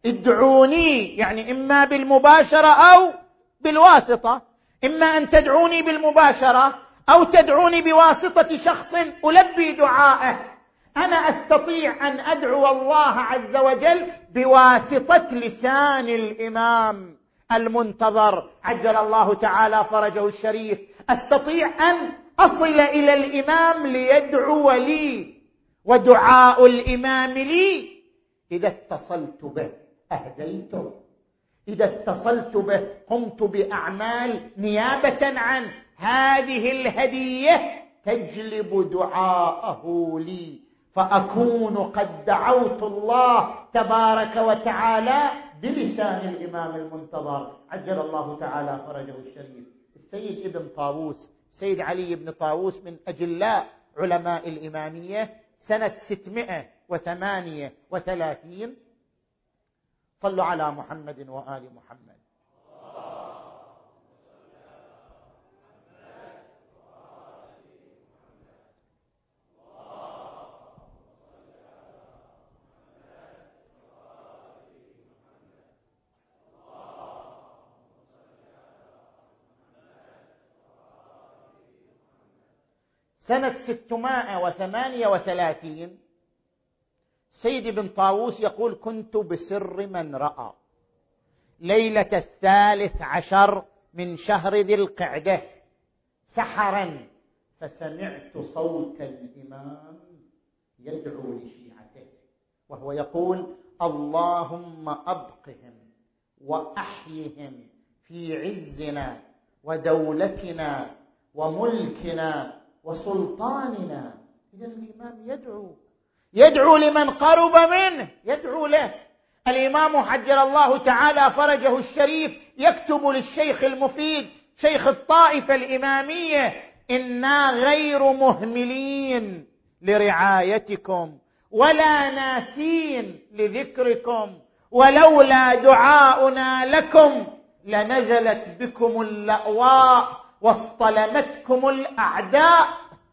Speaker 2: ادعوني يعني إما بالمباشرة أو بالواسطة، إما أن تدعوني بالمباشرة أو تدعوني بواسطة شخص ألبي دعاءه. أنا أستطيع أن أدعو الله عز وجل بواسطة لسان الإمام المنتظر عجل الله تعالى فرجه الشريف. أستطيع أن أصل إلى الإمام ليدعو لي، ودعاء الإمام لي إذا اتصلت به أهديته، إذا اتصلت به قمت بأعمال نيابة عن هذه الهدية تجلب دعاءه لي، فأكون قد دعوت الله تبارك وتعالى بلسان الإمام المنتظر عجل الله تعالى فرجه الشريف. السيد ابن طاووس، سيد علي بن طاووس من أجلاء علماء الإمامية، سنة 638. صلوا على محمد وآل محمد. سنة 638 سيد بن طاووس يقول: كنت بسر من رأى ليلة 13 من شهر ذي القعدة سحرا، فسمعت صوت الإمام يدعو لشيعته وهو يقول: اللهم أبقهم وأحيهم في عزنا ودولتنا وملكنا وسلطاننا. إذن الإمام يدعو لمن قرب منه، يدعو له. الإمام عجل الله تعالى فرجه الشريف يكتب للشيخ المفيد شيخ الطائفة الإمامية: إنا غير مهملين لرعايتكم ولا ناسين لذكركم، ولولا دعاؤنا لكم لنزلت بكم اللأواء واصطلمتكم الأعداء.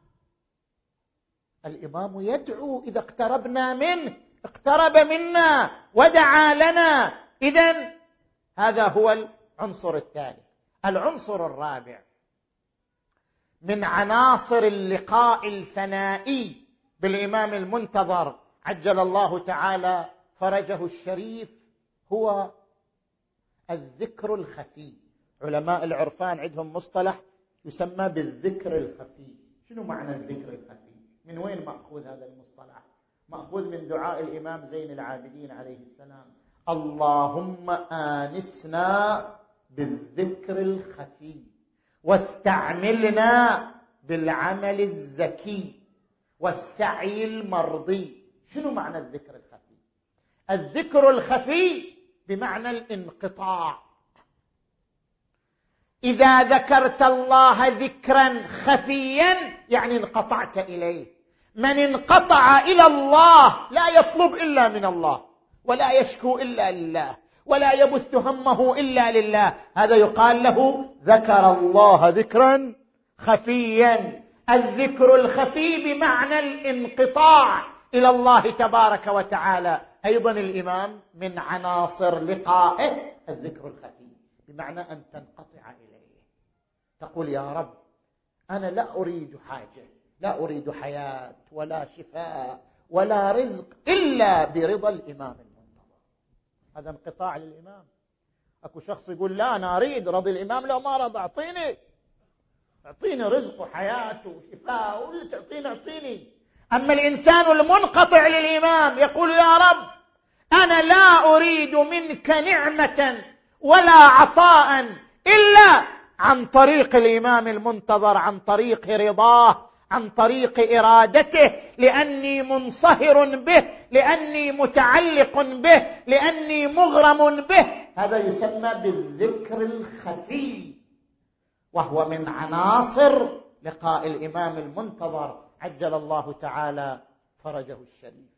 Speaker 2: الإمام يدعو إذا اقتربنا منه اقترب منا ودعا لنا. إذن هذا هو العنصر الثالث. العنصر الرابع من عناصر اللقاء الفنائي بالإمام المنتظر عجل الله تعالى فرجه الشريف هو الذكر الخفي. علماء العرفان عندهم مصطلح يسمى بالذكر الخفي. شنو معنى الذكر الخفي؟ من وين مأخوذ هذا المصطلح؟ مأخوذ من دعاء الإمام زين العابدين عليه السلام: اللهم آنسنا بالذكر الخفي واستعملنا بالعمل الزكي والسعي المرضي. شنو معنى الذكر الخفي؟ الذكر الخفي بمعنى الانقطاع. إذا ذكرت الله ذكرا خفيا يعني انقطعت إليه. من انقطع إلى الله لا يطلب إلا من الله، ولا يشكو إلا لله، ولا يبث همه إلا لله، هذا يقال له ذكر الله ذكرا خفيا. الذكر الخفي بمعنى الانقطاع إلى الله تبارك وتعالى. أيضا الإمام من عناصر لقائه الذكر الخفي، بمعنى أن تنقطع إليه، تقول: يا رب أنا لا أريد حاجة، لا أريد حياة ولا شفاء ولا رزق إلا برضا الإمام المنتظر. هذا انقطاع للإمام. أكو شخص يقول: لا أنا أريد رضي الإمام، لو ما رضى أعطيني رزق وحياة وشفاء، واللي تعطيني أعطيني. أما الإنسان المنقطع للإمام يقول: يا رب أنا لا أريد منك نعمة ولا عطاء إلا عن طريق الإمام المنتظر، عن طريق رضاه، عن طريق إرادته، لأني منصهر به، لأني متعلق به، لأني مغرم به. هذا يسمى بالذكر الخفي، وهو من عناصر لقاء الإمام المنتظر عجل الله تعالى فرجه الشريف.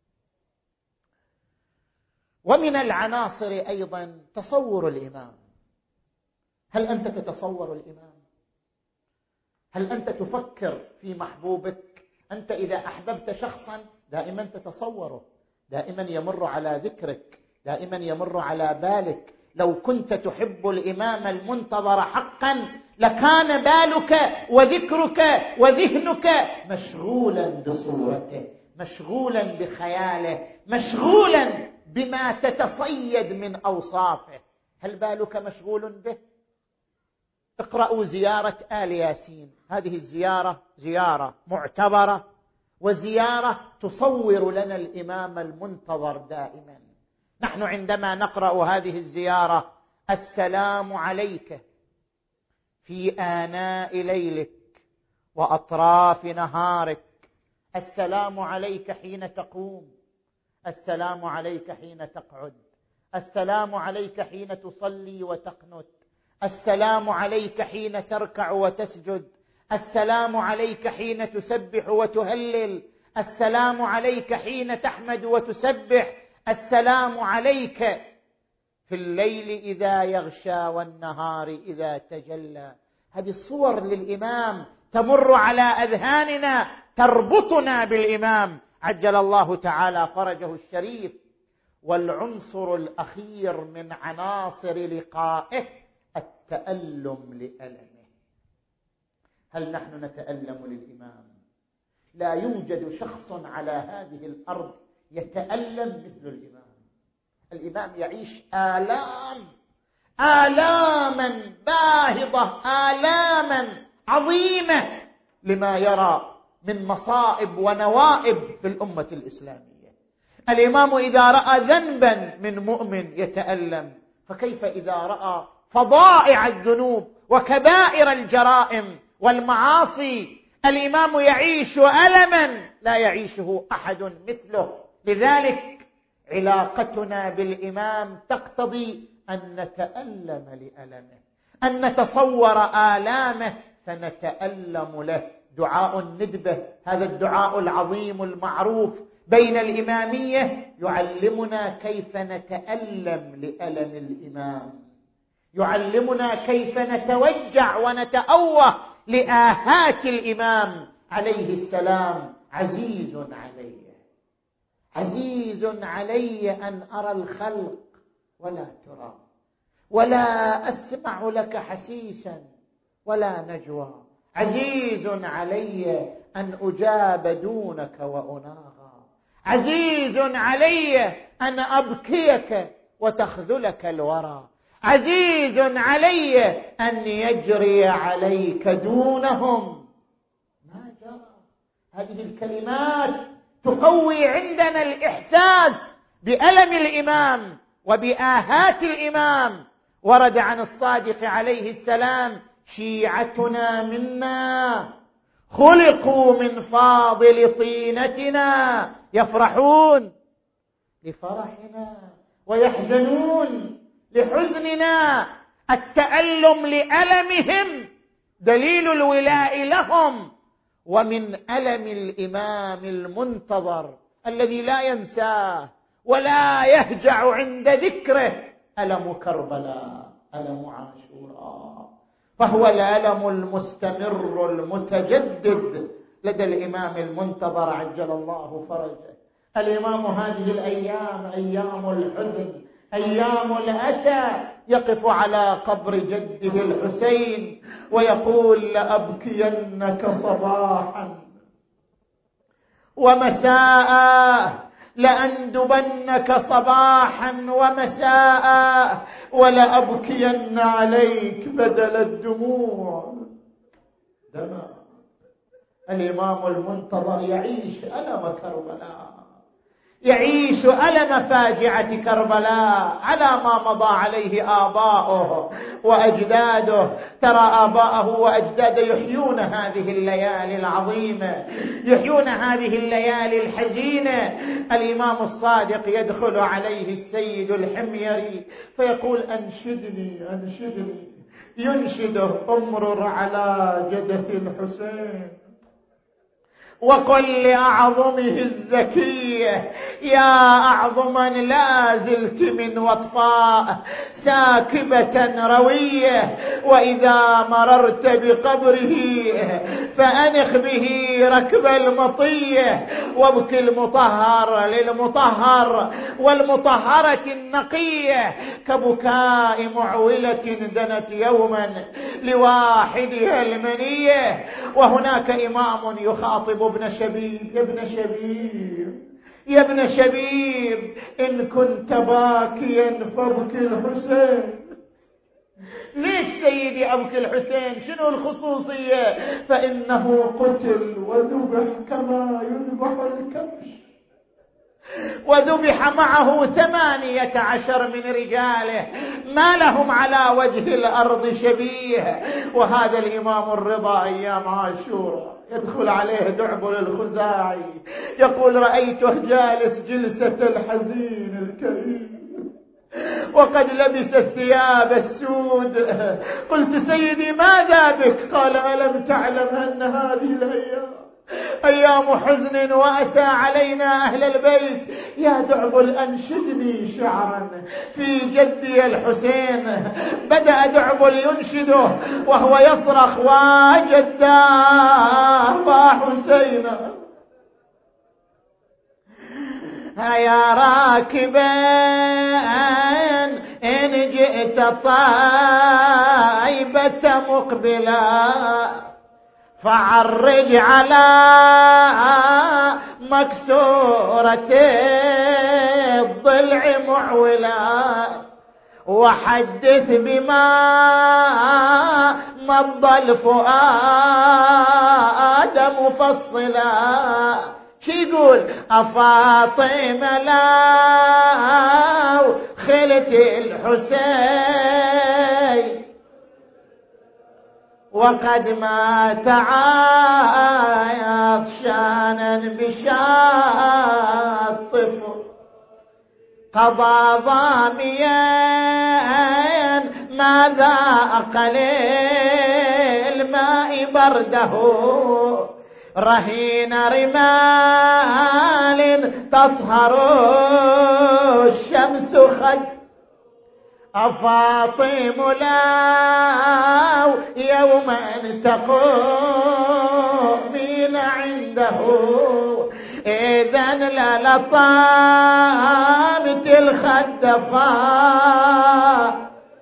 Speaker 2: ومن العناصر أيضا تصور الإمام. هل أنت تتصور الإمام؟ هل أنت تفكر في محبوبك؟ أنت إذا أحببت شخصا دائما تتصوره، دائما يمر على ذكرك، دائما يمر على بالك. لو كنت تحب الإمام المنتظر حقا لكان بالك وذكرك وذهنك مشغولا بصورته، مشغولا بخياله، مشغولا بما تتصيد من أوصافه. هل بالك مشغول به؟ اقرأوا زيارة آل ياسين. هذه الزيارة زيارة معتبرة، وزيارة تصور لنا الإمام المنتظر دائما. نحن عندما نقرأ هذه الزيارة: السلام عليك في آناء ليلك وأطراف نهارك، السلام عليك حين تقوم، السلام عليك حين تقعد، السلام عليك حين تصلي وتقنت، السلام عليك حين تركع وتسجد، السلام عليك حين تسبح وتهلل، السلام عليك حين تحمد وتسبح، السلام عليك في الليل إذا يغشى والنهار إذا تجلى. هذه صور للإمام تمر على أذهاننا، تربطنا بالإمام عجل الله تعالى فرجه الشريف. والعنصر الأخير من عناصر لقائه التألم لألمه. هل نحن نتألم للإمام؟ لا يوجد شخص على هذه الأرض يتألم مثل الإمام. الإمام يعيش آلاما باهظة، آلاما عظيمة لما يرى من مصائب ونوائب في الأمة الإسلامية. الإمام إذا رأى ذنبا من مؤمن يتألم، فكيف إذا رأى فظائع الذنوب وكبائر الجرائم والمعاصي؟ الإمام يعيش ألما لا يعيشه أحد مثله. لذلك علاقتنا بالإمام تقتضي أن نتألم لألمه، أن نتصور آلامه فنتألم له. دعاء الندبة، هذا الدعاء العظيم المعروف بين الإمامية، يعلمنا كيف نتألم لألم الإمام، يعلمنا كيف نتوجع ونتأوه لآهات الإمام عليه السلام. عزيز علي أن أرى الخلق ولا ترى، ولا أسمع لك حسيسا ولا نجوى. عزيز علي أن أجاب دونك وأناغى. عزيز علي أن أبكيك وتخذلك الورى. عزيز علي أن يجري عليك دونهم ما جرى. هذه الكلمات تقوي عندنا الإحساس بألم الإمام وبآهات الإمام. ورد عن الصادق عليه السلام: شيعتنا منا خلقوا من فاضل طينتنا، يفرحون لفرحنا ويحزنون لحزننا. التألم لألمهم دليل الولاء لهم. ومن ألم الإمام المنتظر الذي لا ينساه ولا يهجع عند ذكره ألم كربلاء، ألم عاشوراء، فهو الألم المستمر المتجدد لدى الإمام المنتظر عجل الله فرجه. الإمام هذه الأيام أيام الحزن، أيام الأسى، يقف على قبر جده الحسين ويقول: لأبكينك صباحا ومساء، لأندبنك صباحا ومساء، ولأبكين عليك بدل الدموع دما. الإمام المنتظر يعيش ألم كربلاء، يعيش ألم فاجعة كربلاء على ما مضى عليه آباؤه وأجداده. ترى آباءه وأجداده يحيون هذه الليالي العظيمة، يحيون هذه الليالي الحزينة. الإمام الصادق يدخل عليه السيد الحميري فيقول: أنشدني أنشدني. ينشده: أمرر على جدة الحسين وقل لأعظمه الزكية: يا أعظما لا زلت من وطفاء ساكبة روية، وإذا مررت بقبره فأنخ به ركب المطية، وابك المطهر للمطهر والمطهرة النقية، كبكاء معولة دنت يوما لواحدها المنية. وهناك إمام يخاطب ابن شبيب: يا ابن شبيب، إن كنت باكيا فابكي الحسين. ليش سيدي أبكي الحسين؟ شنو الخصوصية؟ فإنه قتل وذبح كما يذبح الكبش، وذبح معه 18 من رجاله ما لهم على وجه الأرض شبيه. وهذا الإمام الرضا أيام عاشوراء يدخل عليه دعبل الخزاعي يقول: رأيته جالس جلسة الحزين الكئيب وقد لبس الثياب السود. قلت: سيدي ماذا بك؟ قال: ألم تعلم أن هذه الأيام أيام حزن وأسى علينا أهل البيت؟ يا دعبل أنشدني شعرا في جدي الحسين. بدأ دعبل ينشده وهو يصرخ: وجداه وحسينا. هيا راكبا إن جئت طيبة مقبلا، فعرج على مكسورة الضلع معولا وحدث بما مضى الفؤاد مفصلا. شي يقول أفاطمة لو خلت الحسين وقد مات عطشانا بشاطف قضى ظاميا ماذا أقل الماء برده رهين رمال تصهر الشمس خد. أفاطم لو يوما تقومين عنده إذن للطامت الخدفاء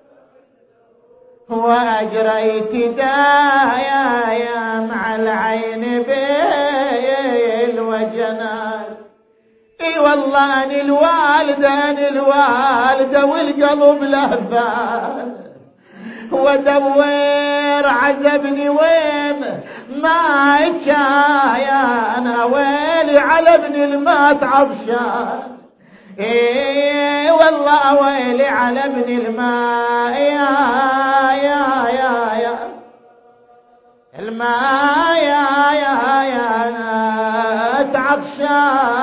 Speaker 2: وأجريت دايا مع العين بالوجنات. اي والله أنا الوالدة والقلب لهفان ودور عذبني وين ما كان ويلي على ابن المات عطشان. اي والله ويلي على ابن الماء يا الماء يا عطشان